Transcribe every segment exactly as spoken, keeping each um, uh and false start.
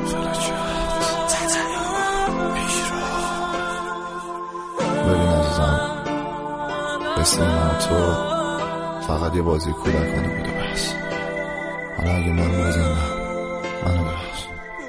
ببین عزیزم، مثل من تو فقط یه بازی کودکانه بوده بس. حالا اگه من بازم منو ببخش.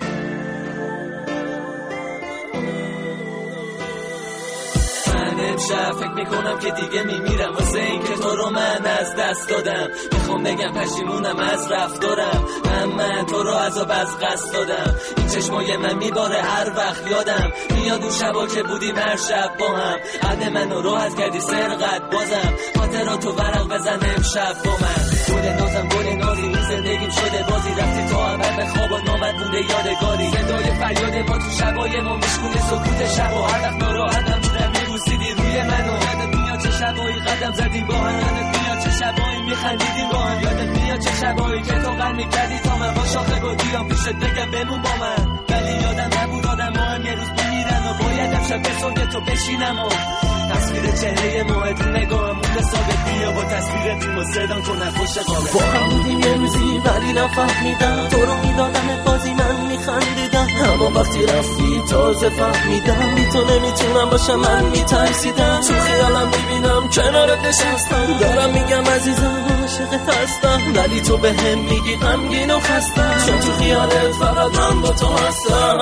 امشب فکر میکنم که دیگه میمیرم واسه این که تو رو من از دست دادم. میخوام بگم پشیمونم از رفتارم، من من تو رو عذاب از قصد دادم. این چشمای من میباره هر وقت یادم میاد اون شبا که بودیم هر شب با هم. عد منو راحت کردی سرقت بازم، خاطراتو ورق بزن امشب با من. گل نازم گل نازی این زندگیم شده بازی، رفتی تو اول به خواب و نامت مونده یادگاری. صدای فریاد ما تو شبای ما میشکونه سکوت شب و هر وقت ناراحتم بودم میبوسیدی روی منو. یادت میاد چه شبایی قدم زدیم با هم، یادت میاد چه شبایی میخندیدیم با هم، یادت میاد چه شبایی که تو قلب میکردی تا من با شاخه با بیام پیشت بگم بمون با من. ولی یادم نبود آدم ها هم یه روز میمیرن و باید امشب به سوی تو بشینم و تصویر چهره موهت نگاهم مونده ثابت. بیا با تصویر فیلم و صدام تو نخوش قابل. با هم بودیم یه روزی ولی نفهمیدم تو رو میدادم بازی من میخندیدم، اما وقتی رفتی تازه فهمیدم بی تو نمیتونم باشم. من میترسیدم تو خیالم میبینم کنارت نشستم، دارم میگم عزیزم عاشقت هستم، ولی تو به هم میگی غمگین و خستم، چون تو خیالت فقط من با تو هستم.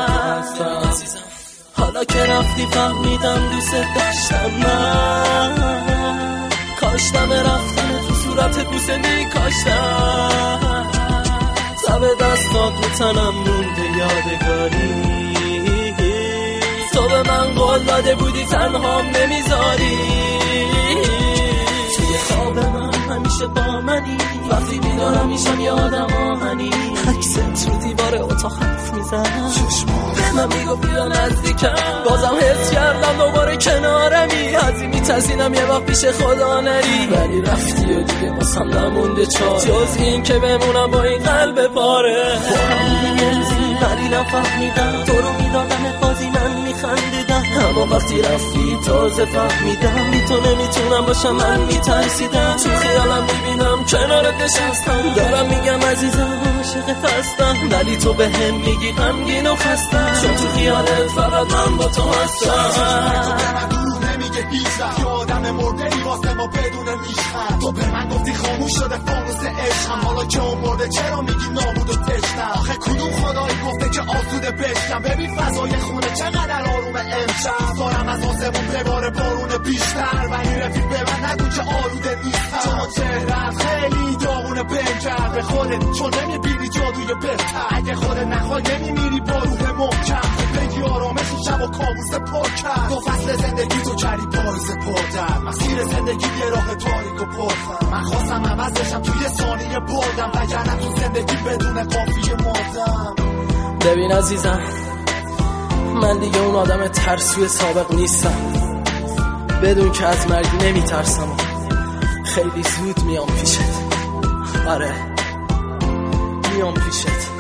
حالا که رفتی فهمیدم دوست داشتم من، کاشتم رفتن تو صورت بوسه میکاشتم، سب دستات رو تنم مونده یادگاری. تو به من قول داده بودی تنهام نمیذاری، توی خواب من همیشه با منی، وقتی بیدارم میشم یادم آهنی. عکست رو دیوار اتاق حرف میزن، چشمات من میگو بیا نزدیکم، بازم حس کردم دوباره کنارمی، ازی میترسینم یه وقت پیش خدا نری، ولی رفتی و دیگه واسم نمونده چاره جز این که بمونم با این قلب پاره. با هم میگرزی ولی نفهمیدم تو رو میدادم بازی من میخندیدم، اما وقتی رفتی تازه فهمیدم بی تو نمیتونم باشم. من میترسیدم تو خیالم میبینم کنارت نشستم، دارم میگم عزیزم عاشقت هستم، ولی تو به هم میگی غمگین و خستم، چون تو خیالت فقط من با تو هستم. نمیگه هیچ یه آدم مرده واسه ما بدون میشخند. تو به من گفتی خاموش شده فانوس عشقم، حالا که اون مرده چرا میگی نابود و تشنم؟ آخه کدوم خدایی گفته که آسوده بشکم؟ ببین فضای خونه چقدر آرومه امشب، دارم از آسمون بباره بارون بیشتر، ولی رفیق به من نگو که آلوده نیستم، چون چهرت خیلی داغونه بنگر به خودت، چون نمیبینی جادوی بهتر، اگه خودت نخوای نمیمیری با روح محکم، بگی آرامش شب و کابوس پر کرد. تو فصل زندگی تو کردی پاییز پردر، مسیر زندگی یه راه تاریک و پرخم، من خواستم عوض بشم توی ثانیه بردم، وگرنه تو زندگی بدون قافیه مردم. ببین عزیزم من دیگه اون آدم ترسوی سابق نیستم، بدون که از مرگ نمیترسم، خیلی زود میام پیشت، آره میام پیشت.